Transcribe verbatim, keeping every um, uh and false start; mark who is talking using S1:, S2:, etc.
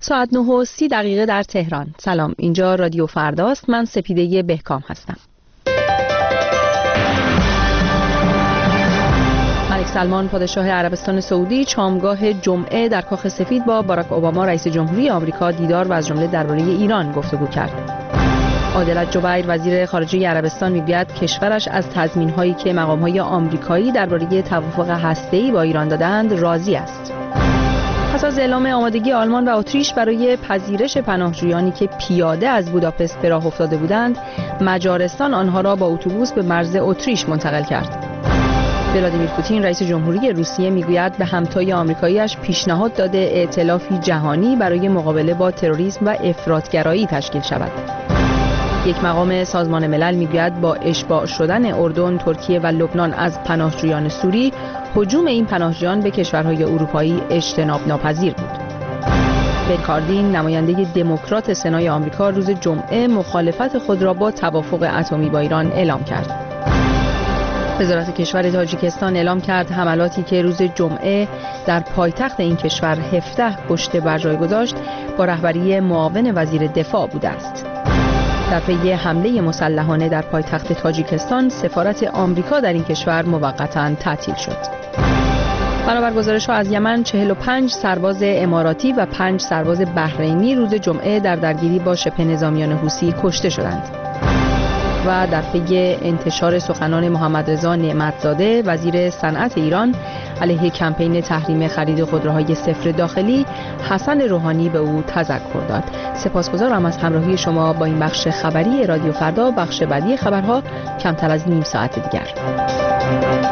S1: ساعت نه و سی دقیقه در تهران. سلام، اینجا رادیو فرداست. من سپیده بهکام هستم. ملک سلمان پادشاه عربستان سعودی شامگاه جمعه در کاخ سفید با باراک اوباما رئیس جمهوری آمریکا دیدار و از جمله درباره ایران گفتگو کرد. عادل جبیر وزیر خارجه عربستان میگوید کشورش از تضمین‌هایی که مقام‌های آمریکایی درباره توافق هسته‌ای با ایران دادند راضی است. پس از اعلام آمادگی آلمان و اتریش برای پذیرش پناهجویانی که پیاده از بوداپست به راه افتاده بودند، مجارستان آنها را با اتوبوس به مرز اتریش منتقل کرد. ولادیمیر پوتین رئیس جمهوری روسیه میگوید به همتای آمریکایی‌اش پیشنهاد داده ائتلافی جهانی برای مقابله با تروریسم و افراطگرایی تشکیل شود. یک مقام سازمان ملل میگوید با اشباع شدن اردن، ترکیه و لبنان از پناهجویان سوری، هجوم این پناهجویان به کشورهای اروپایی اجتناب ناپذیر بود. بن کاردین نماینده دموکرات سنای آمریکا روز جمعه مخالفت خود را با توافق اتمی با ایران اعلام کرد. وزارت کشور تاجیکستان اعلام کرد حملاتی که روز جمعه در پایتخت این کشور هفده کشته بر جای گذاشت با رهبری معاون وزیر دفاع بوده است. در پی حمله مسلحانه در پایتخت تاجیکستان، سفارت آمریکا در این کشور موقتاً تعطیل شد. بنابر گزارش‌ها از یمن چهل و پنج سرباز اماراتی و پنج سرباز بحرینی روز جمعه در درگیری با شبه نظامیان حوثی کشته شدند. و در پی انتشار سخنان محمد رضا نعمتزاده وزیر صنعت ایران علیه کمپین تحریم خرید خودروهای صفر داخلی، حسن روحانی به او تذکر داد. سپاسگزارم از همراهی شما با این بخش خبری رادیو فردا. بخش بعدی خبرها کمتر از نیم ساعت دیگر.